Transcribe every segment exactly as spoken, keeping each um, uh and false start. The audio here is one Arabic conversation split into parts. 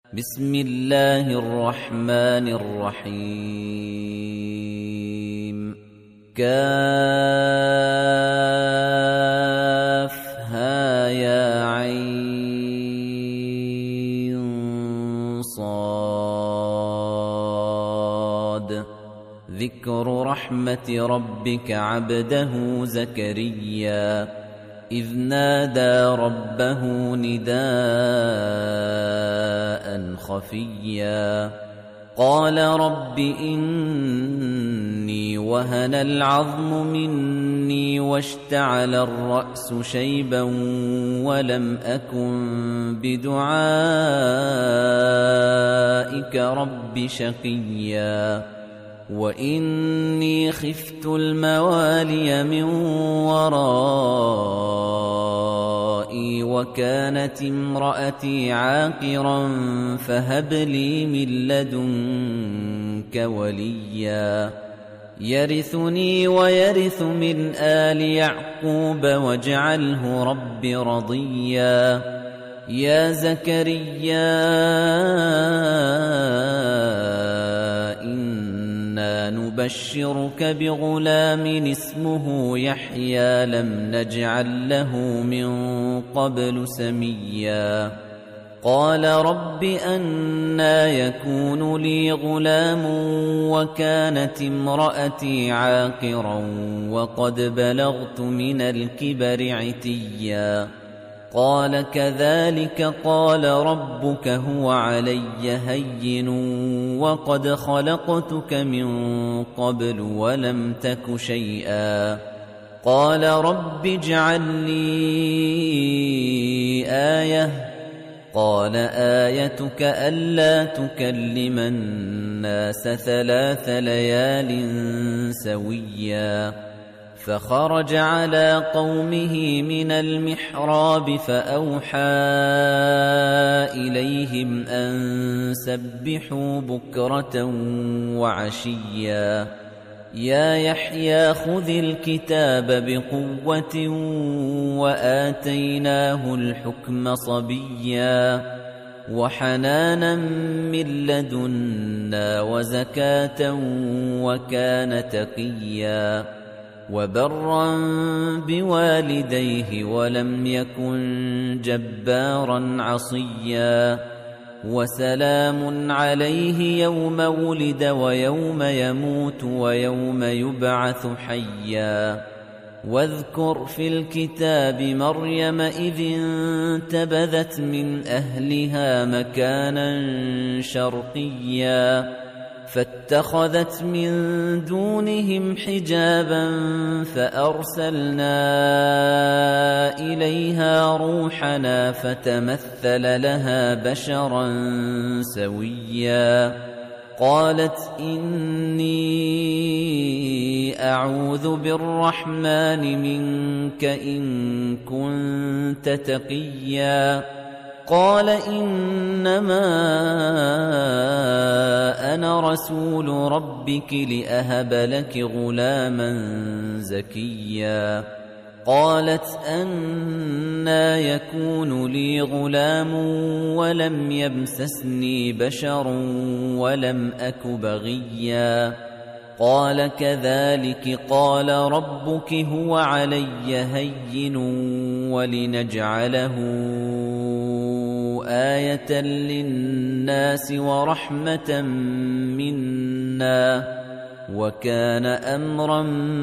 بسم الله الرحمن الرحيم كافها يا عين صاد ذكر رحمة ربك عبده زكريا إذ نادى ربه نداء خفيا قال رب إني وهن العظم مني واشتعل الرأس شيبا ولم أكن بدعائك رب شقيا وإني خفت الموالي من ورائي وكانت امرأتي عاقرا فهب لي من لدنك وليا يرثني ويرث من آل يعقوب واجعله رب رضيا يا زكريا نبشرك بغلام اسمه يحيى لم نجعل له من قبل سميا قال رب أنى يكون لي غلام وكانت امرأتي عاقرا وقد بلغت من الكبر عتيا قال كذلك قال ربك هو علي هين وقد خلقتك من قبل ولم تك شيئا قال رب اجعل لي آية قال آيتك ألا تكلم الناس ثلاث ليال سويا فخرج على قومه من المحراب فأوحى إليهم أن سبحوا بكرة وعشيا يا يحيى خذ الكتاب بقوة وآتيناه الحكم صبيا وحنانا من لدنا وزكاة وكان تقيا وبرا بوالديه ولم يكن جبارا عصيا وسلام عليه يوم ولد ويوم يموت ويوم يبعث حيا واذكر في الكتاب مريم إذ انتبذت من أهلها مكانا شرقيا فاتخذت من دونهم حجابا فأرسلنا إليها روحنا فتمثل لها بشرا سويا قالت إني أعوذ بالرحمن منك إن كنت تقيا قال إنما أنا رسول ربك لأهب لك غلاما زكيا قالت أنى يكون لي غلام ولم يمسسني بشر ولم أك بغيا قال كذلك قال ربك هو علي هين ولنجعله آية للناس ورحمة منا وكان أمرا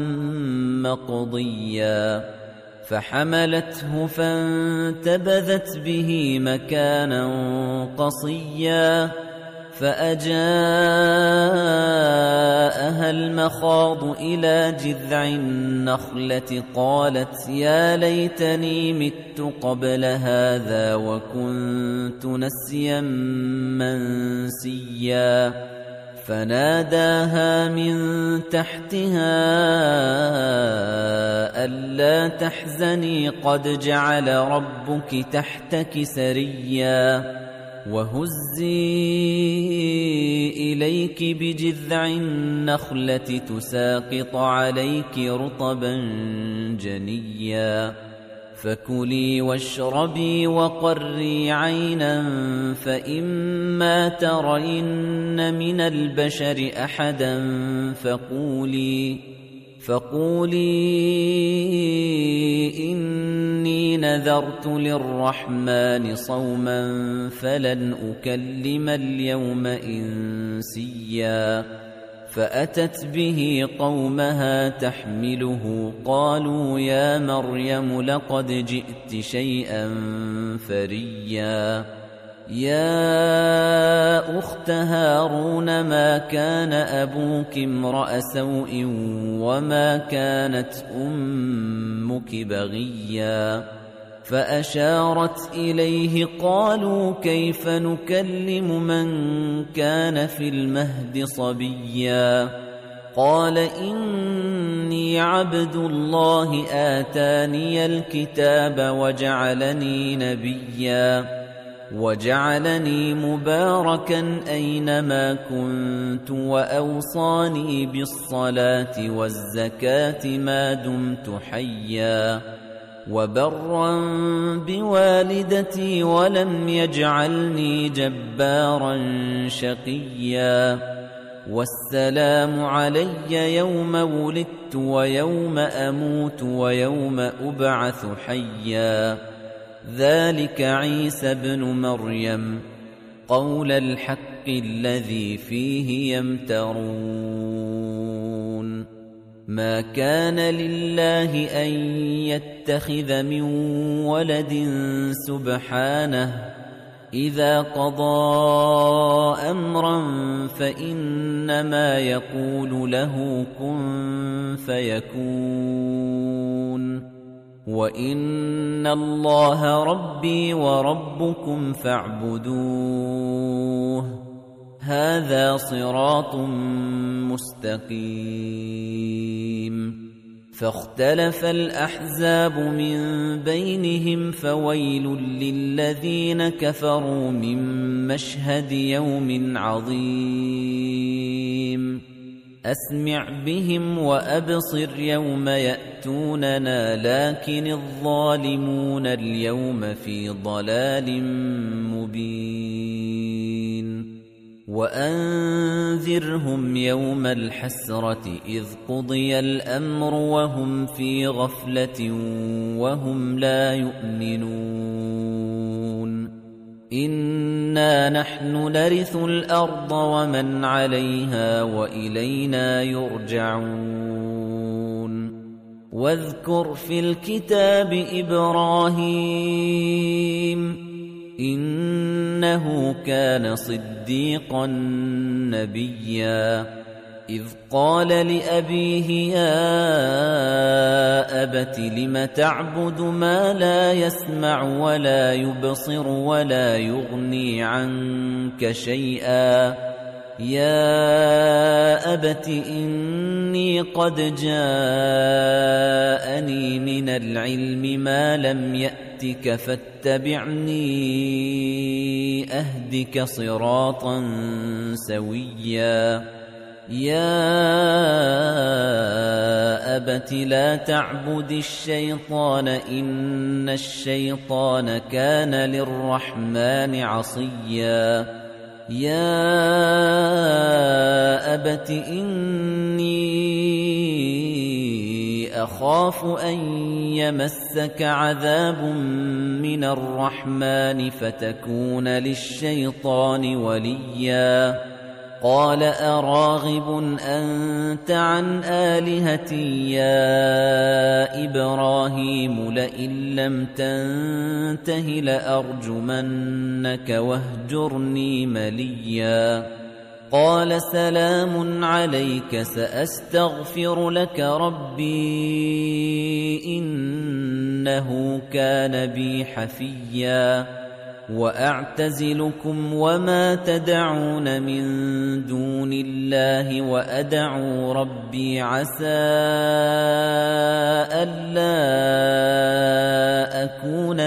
مقضيا فحملته فانتبذت به مكانا قصيا فأجاءها المخاض إلى جذع النخلة قالت يا ليتني مت قبل هذا وكنت نسيا منسيا فناداها من تحتها ألا تحزني قد جعل ربك تحتك سريا وهزي إليك بجذع النخلة تساقط عليك رطبا جنيا فكلي واشربي وقري عينا فإما ترين من البشر أحدا فقولي فقولي إني نذرت للرحمن صوما فلن أكلم اليوم إنسيا فأتت به قومها تحمله قالوا يا مريم لقد جئت شيئا فريا يا أخت هارون ما كان أبوك امرأ سوء وما كانت أمك بغيا فأشارت إليه قالوا كيف نكلم من كان في المهد صبيا قال إني عبد الله آتاني الكتاب وجعلني نبيا وجعلني مباركا أينما كنت وأوصاني بالصلاة والزكاة ما دمت حيا وبرا بوالدتي ولم يجعلني جبارا شقيا والسلام علي يوم ولدت ويوم أموت ويوم أبعث حيا ذلك عيسى ابن مريم قول الحق الذي فيه يمترون ما كان لله أن يتخذ من ولد سبحانه إذا قضى أمرا فإنما يقول له كن فيكون وَإِنَّ اللَّهَ رَبِّي وَرَبُّكُمْ فَاعْبُدُوهُ هَذَا صِرَاطٌ مُسْتَقِيمٌ فَاخْتَلَفَ الْأَحْزَابُ مِنْ بَيْنِهِمْ فَوَيْلٌ لِلَّذِينَ كَفَرُوا مِنْ مَشْهَدِ يَوْمٍ عَظِيمٍ أسمع بهم وأبصر يوم يأتوننا لكن الظالمون اليوم في ضلال مبين وأنذرهم يوم الحسرة إذ قضي الأمر وهم في غفلة وهم لا يؤمنون إنا نحن نرث الأرض ومن عليها وإلينا يرجعون واذكر في الكتاب إبراهيم إنه كان صديقا نبيا إذ قال لأبيه يا أبت لم تعبد ما لا يسمع ولا يبصر ولا يغني عنك شيئا يا أبت إني قد جاءني من العلم ما لم يأتك فاتبعني أهدك صراطا سويا يا أبت لا تعبد الشيطان إن الشيطان كان للرحمن عصيا يا أبت إني أخاف أن يمسك عذاب من الرحمن فتكون للشيطان وليا قال أراغب أنت عن آلهتي يا إبراهيم لئن لم تنته لأرجمنك واهجرني مليا قال سلام عليك سأستغفر لك ربي إنه كان بي حفيا وأعتزلكم وما تدعون من دون الله وأدعو ربي عسى ألا أكون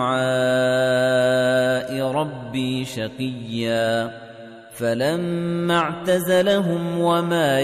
بدعاء ربي شقيا فلما اعتزلهم وما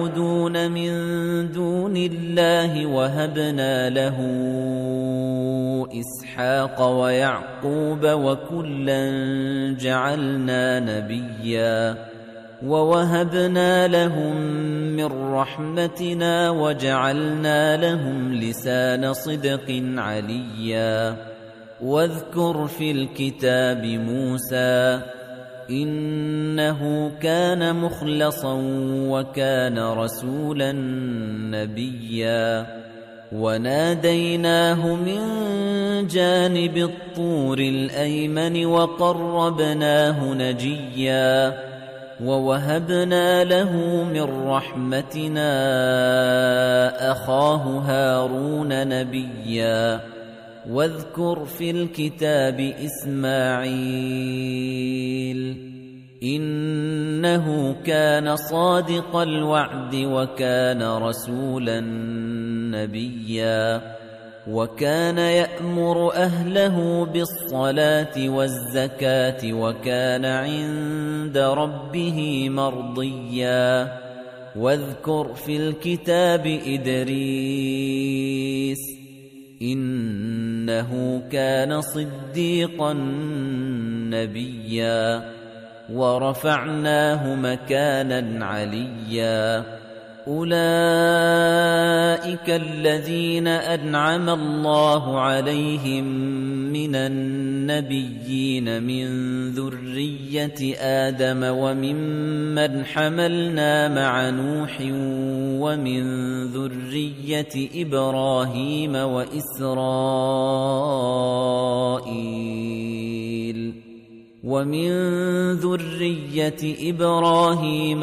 يعبدون من دون الله وهبنا له إسحاق ويعقوب وكلا جعلنا نبيا ووهبنا لهم من رحمتنا وجعلنا لهم لسان صدق عليا واذكر في الكتاب موسى إنه كان مخلصا وكان رسولا نبيا وناديناه من جانب الطور الأيمن وقربناه نجيا ووهبنا له من رحمتنا أخاه هارون نبيا واذكر في الكتاب إسماعيل إنه كان صادق الوعد وكان رسولا نبيا وكان يأمر أهله بالصلاة والزكاة وكان عند ربه مرضيا واذكر في الكتاب إدريس إنه كان صديقا نبيا ورفعناه مكانا عليا أولئك الذين أنعم الله عليهم من النبيين من ذرية آدم وممن حملنا مع نوح ومن ذرية إبراهيم وإسرائيل ومن ذرية إبراهيم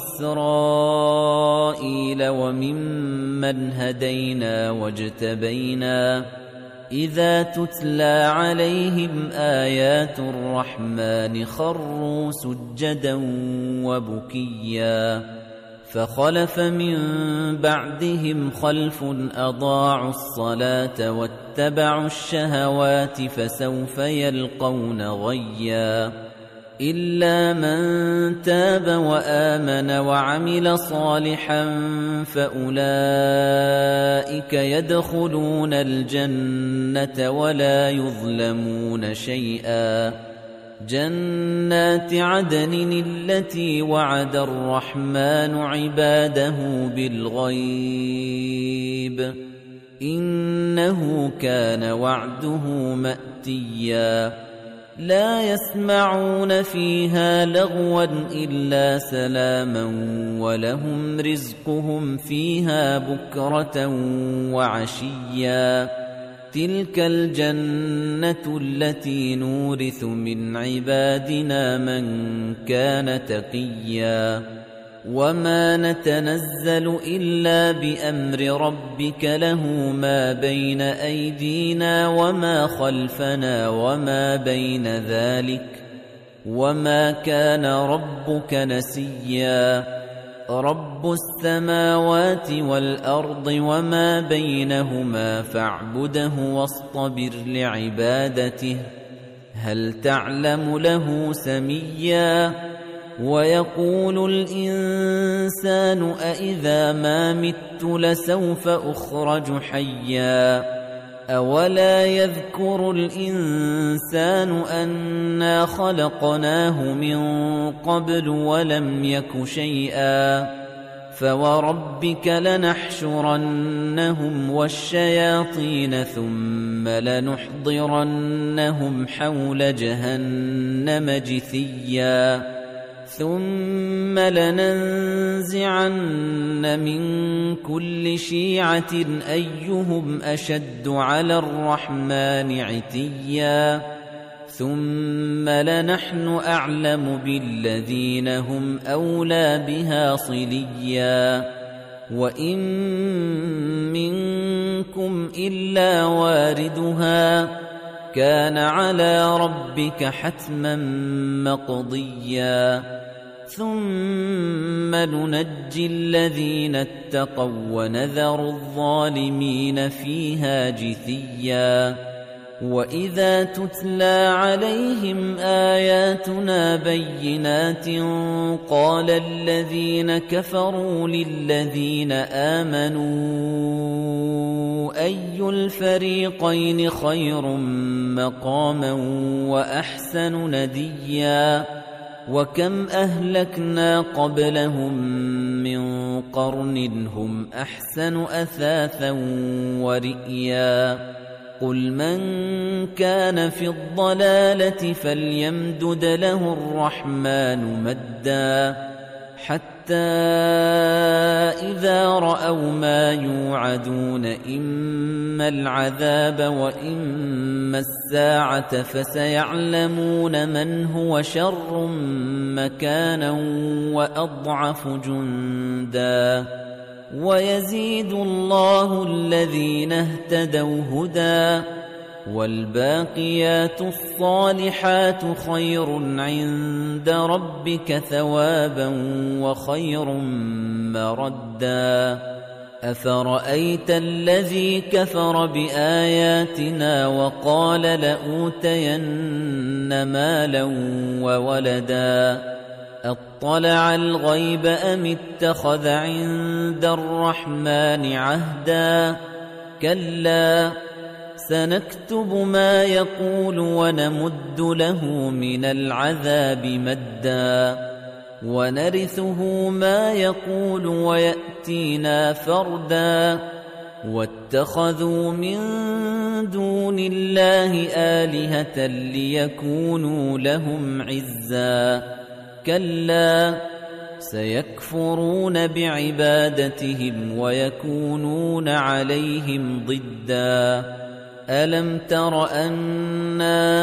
وإسرائيل وممن هدينا واجتبينا إذا تتلى عليهم آيات الرحمن خروا سجدا وبكيا فخلف من بعدهم خلف أضاعوا الصلاة واتبعوا الشهوات فسوف يلقون غيا إلا من تاب وآمن وعمل صالحا فأولئك يدخلون الجنة ولا يظلمون شيئا جنات عدن التي وعد الرحمن عباده بالغيب إنه كان وعده مأتيا لا يسمعون فيها لغوا إلا سلاما ولهم رزقهم فيها بكرة وعشيا تلك الجنة التي نورث من عبادنا من كان تقيا وما نتنزل إلا بأمر ربك له ما بين أيدينا وما خلفنا وما بين ذلك وما كان ربك نسيا رب السماوات والأرض وما بينهما فاعبده واصطبر لعبادته هل تعلم له سميا ويقول الإنسان أإذا ما مت لسوف أخرج حيا أولا يذكر الإنسان أنا خلقناه من قبل ولم يك شيئا فوربك لنحشرنهم والشياطين ثم لنحضرنهم حول جهنم جثيا ثم لننزعن من كل شيعة أيهم أشد على الرحمن عتيا ثم لنحن أعلم بالذين هم أولى بها صليا وإن منكم إلا واردها كان على ربك حتما مقضيا ثم ننجي الذين اتقوا ونذر الظالمين فيها جثيا وَإِذَا تُتْلَى عَلَيْهِمْ آيَاتُنَا بَيِّنَاتٍ قَالَ الَّذِينَ كَفَرُوا لِلَّذِينَ آمَنُوا أَيُّ الْفَرِيقَيْنِ خَيْرٌ مَّقَامًا وَأَحْسَنُ نَدِيًّا وَكَمْ أَهْلَكْنَا قَبْلَهُم مِّن قَرْنٍ هُمْ أَحْسَنُ أَثَاثًا وَرِئْيًا قُلْ مَن كَانَ فِي الضَّلَالَةِ فَلْيَمْدُدْ لَهُ الرَّحْمَٰنُ مَدًّا حَتَّىٰ إِذَا رَأَوْا مَا يُوعَدُونَ إِمَّا الْعَذَابَ وَإِمَّا السَّاعَةَ فَسَيَعْلَمُونَ مَنْ هُوَ شَرٌّ مَّكَانًا وَأَضْعَفُ جُندًا وَيَزِيدُ اللَّهُ الَّذِينَ اهْتَدَوْا هُدًى وَالْبَاقِيَاتُ الصَّالِحَاتُ خَيْرٌ عِندَ رَبِّكَ ثَوَابًا وَخَيْرٌ مَّرَدًّا أَفَرَأَيْتَ الَّذِي كَفَرَ بِآيَاتِنَا وَقَالَ لَأُوتَيَنَّ مَالًا وَوَلَدًا أَطَّلَعَ الْغَيْبَ أَمِ اتَّخَذَ عِندَ الرَّحْمَٰنِ عَهْدًا كَلَّا سَنَكْتُبُ مَا يَقُولُ وَنَمُدُّ لَهُ مِنَ الْعَذَابِ مَدًّا وَنَرِثُهُ مَا يَقُولُ وَيَأْتِينَا فَرْدًا وَاتَّخَذُوا مِن دُونِ اللَّهِ آلِهَةً لِّيَكُونُوا لَهُمْ عِزًّا كَلَّا سَيَكْفُرُونَ بِعِبَادَتِهِمْ وَيَكُونُونَ عَلَيْهِمْ ضِدًّا أَلَمْ تَرَ أَنَّا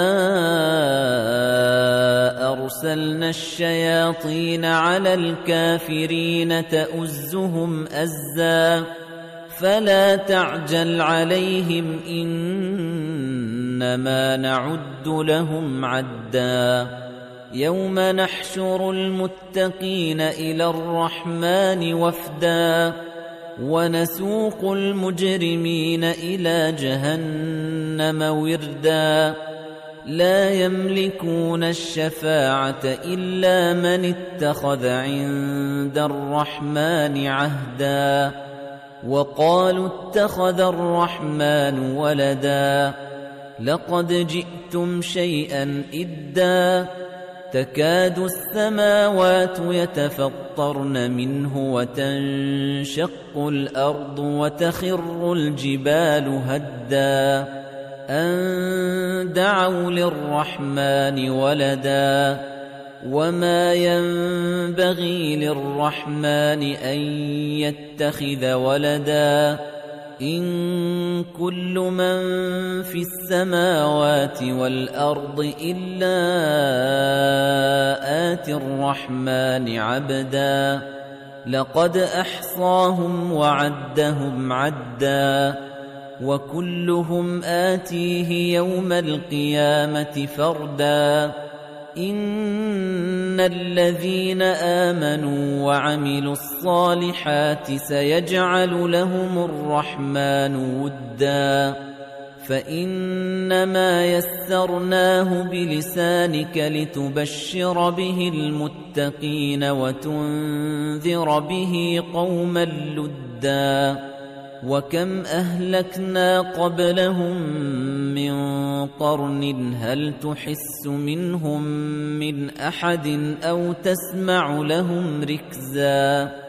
أَرْسَلْنَا الشَّيَاطِينَ عَلَى الْكَافِرِينَ تَؤُزُّهُمْ أَزًّا فَلَا تَعْجَلْ عَلَيْهِمْ إِنَّمَا نَعُدُّ لَهُمْ عَدًّا يَوْمَ نَحْشُرُ الْمُتَّقِينَ إِلَى الرَّحْمَٰنِ وَفْدًا وَنَسُوقُ الْمُجْرِمِينَ إِلَىٰ جَهَنَّمَ وِرْدًا لَّا يَمْلِكُونَ الشَّفَاعَةَ إِلَّا مَنِ اتَّخَذَ عِندَ الرَّحْمَٰنِ عَهْدًا وَقَالُوا اتَّخَذَ الرَّحْمَٰنُ وَلَدًا لَّقَدْ جِئْتُمْ شَيْئًا إِدًّا تَكَادُ السَّمَاوَاتُ يَتَفَطَّرْنَ مِنْهُ وَتَنشَقُّ الْأَرْضُ وَتَخِرُّ الْجِبَالُ هَدًّا أَن دَعَوْا لِلرَّحْمَٰنِ وَلَدًا وَمَا يَنبَغِي لِلرَّحْمَٰنِ أَن يَتَّخِذَ وَلَدًا إِن كُلُّ مَن فِي السَّمَاوَاتِ وَالْأَرْضِ إِلَّا آتِي الرَّحْمَٰنِ عَبْدًا لَّقَدْ أَحْصَاهُمْ وَعَدَّهُمْ عَدًّا وَكُلُّهُمْ آتِيهِ يَوْمَ الْقِيَامَةِ فَرْدًا إِنَّ الَّذِينَ آمَنُوا وَعَمِلُوا الصَّالِحَاتِ سَيَجْعَلُ لَهُمُ الرَّحْمَٰنُ وُدًّا فَإِنَّمَا يَسَّرْنَاهُ بِلِسَانِكَ لِتُبَشِّرَ بِهِ الْمُتَّقِينَ وَتُنذِرَ بِهِ قَوْمًا لُّدًّا وَكَمْ أَهْلَكْنَا قَبْلَهُم مِّن قَرْنٍ هَلْ تُحِسُّ مِنْهُم مِّنْ أَحَدٍ أَوْ تَسْمَعُ لَهُمْ رِكْزًا